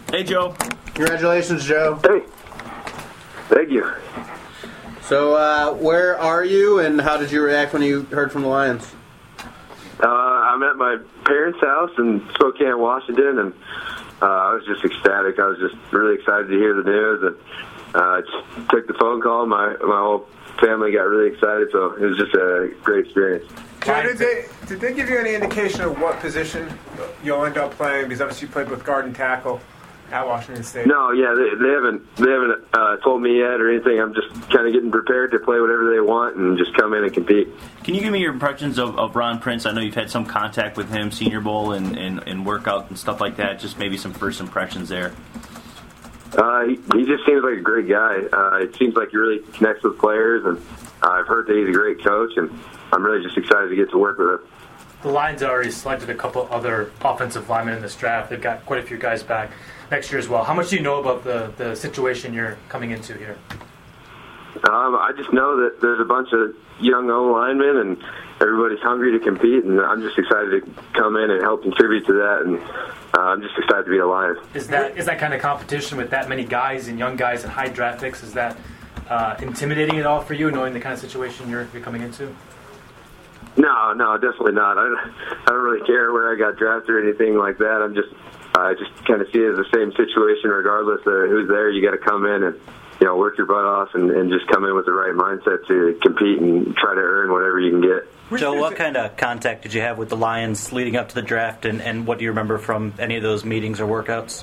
Hey, Joe. Congratulations, Joe. Hey. Thank you. So, where are you, and how did you react when you heard from the Lions? I'm at my parents' house in Spokane, Washington, and I was just ecstatic. I was just really excited to hear the news, and just took the phone call. My whole family got really excited, so it was just a great experience. Joe, did they give you any indication of what position you'll end up playing? Because obviously you played both guard and tackle at Washington State. No, yeah, they haven't told me yet or anything. I'm just kind of getting prepared to play whatever they want and just come in and compete. Can you give me your impressions of Ron Prince? I know you've had some contact with him, Senior Bowl and workout and stuff like that. Just maybe some first impressions there. He just seems like a great guy. It seems like he really connects with players, and I've heard that he's a great coach, and I'm really just excited to get to work with him. The Lions already selected a couple other offensive linemen in this draft. They've got quite a few guys back next year as well. How much do you know about the situation you're coming into here? I just know that there's a bunch of young O-linemen, and everybody's hungry to compete, and I'm just excited to come in and help contribute to that, and I'm just excited to be a Lion. Is that kind of competition with that many guys and young guys and high draft picks, is that intimidating at all for you, knowing the kind of situation you're coming into? No, definitely not. I don't really care where I got drafted or anything like that. I just kind of see it as the same situation regardless of who's there. You got to come in and work your butt off and just come in with the right mindset to compete and try to earn whatever you can get. Joe, what kind of contact did you have with the Lions leading up to the draft, and what do you remember from any of those meetings or workouts?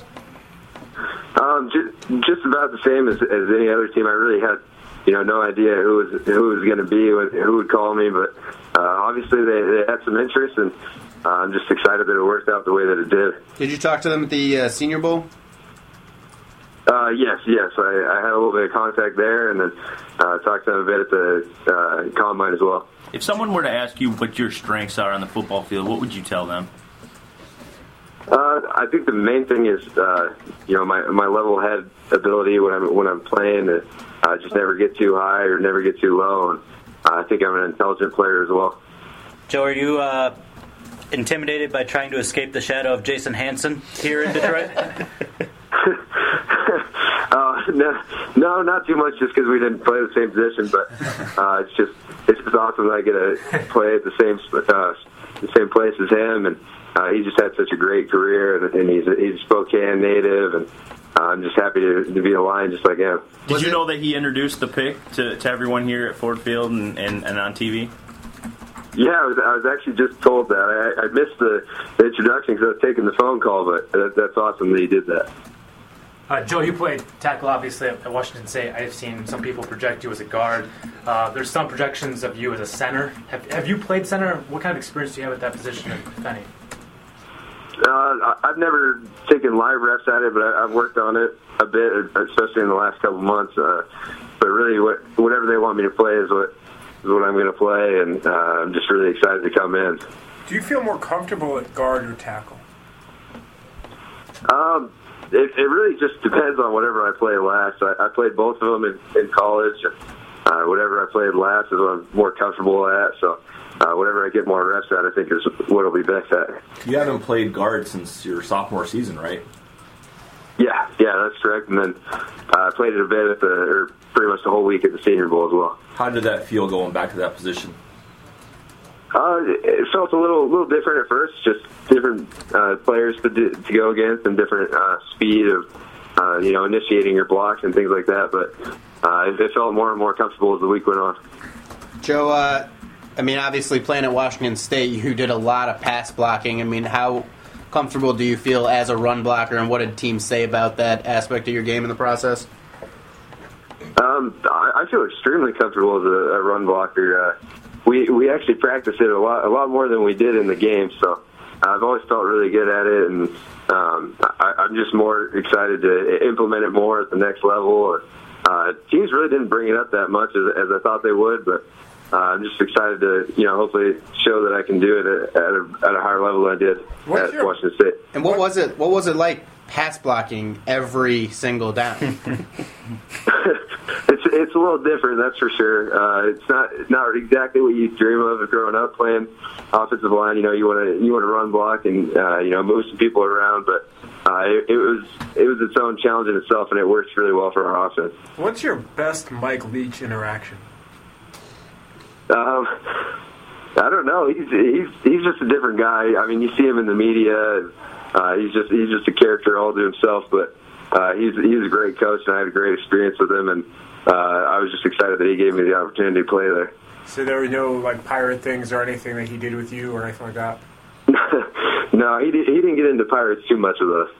Just about the same as any other team. I really had no idea who was going to be, who would call me, but obviously they had some interest, and I'm just excited that it worked out the way that it did. Did you talk to them at the Senior Bowl? Yes. I had a little bit of contact there, and then talked to them a bit at the Combine as well. If someone were to ask you what your strengths are on the football field, what would you tell them? I think the main thing is, my level-head ability when I'm playing. Just never get too high or never get too low. And I think I'm an intelligent player as well. Joe, are you intimidated by trying to escape the shadow of Jason Hanson here in Detroit? No, not too much. Just because we didn't play the same position, but it's just awesome that I get to play at the same place as him, and he just had such a great career, and he's a Spokane native, and I'm just happy to be a Lion just like him. Did you know that he introduced the pick to everyone here at Ford Field and on TV? Yeah, I was actually just told that. I missed the introduction because I was taking the phone call, but that's awesome that he did that. Joe, you played tackle, obviously, at Washington State. I've seen some people project you as a guard. There's some projections of you as a center. Have you played center? What kind of experience do you have at that position, if any? I've never taken live reps at it, but I've worked on it a bit, especially in the last couple months. But really, whatever they want me to play is what I'm going to play, and I'm just really excited to come in. Do you feel more comfortable at guard or tackle? It really just depends on whatever I play last. I played both of them in college. Whatever I played last is what I'm more comfortable at. So whatever I get more reps at, I think is what I'll be best at. You haven't played guard since your sophomore season, right? Yeah, that's correct. And then I played it a bit pretty much the whole week at the Senior Bowl as well. How did that feel going back to that position? It felt a little different at first, just different players to go against and different speed of initiating your blocks and things like that. But it felt more and more comfortable as the week went on. Joe, obviously playing at Washington State, you did a lot of pass blocking. How comfortable do you feel as a run blocker, and what did teams say about that aspect of your game in the process? I feel extremely comfortable as a run blocker. We actually practice it a lot more than we did in the game, so I've always felt really good at it, and I'm just more excited to implement it more at the next level. Teams really didn't bring it up that much as I thought they would, but I'm just excited to hopefully show that I can do it at a higher level than I did at Washington State. And what was it like pass blocking every single down? It's a little different, that's for sure. It's not exactly what you dream of growing up playing offensive line. You want to run block and move some people around, but it was its own challenge in itself, and it works really well for our offense. What's your best Mike Leach interaction? I don't know. He's just a different guy. I mean, you see him in the media. And, he's just a character all to himself. But he's a great coach, and I had a great experience with him. And I was just excited that he gave me the opportunity to play there. So there were no like pirate things or anything that he did with you or anything like that? No, he didn't get into Pirates too much with us.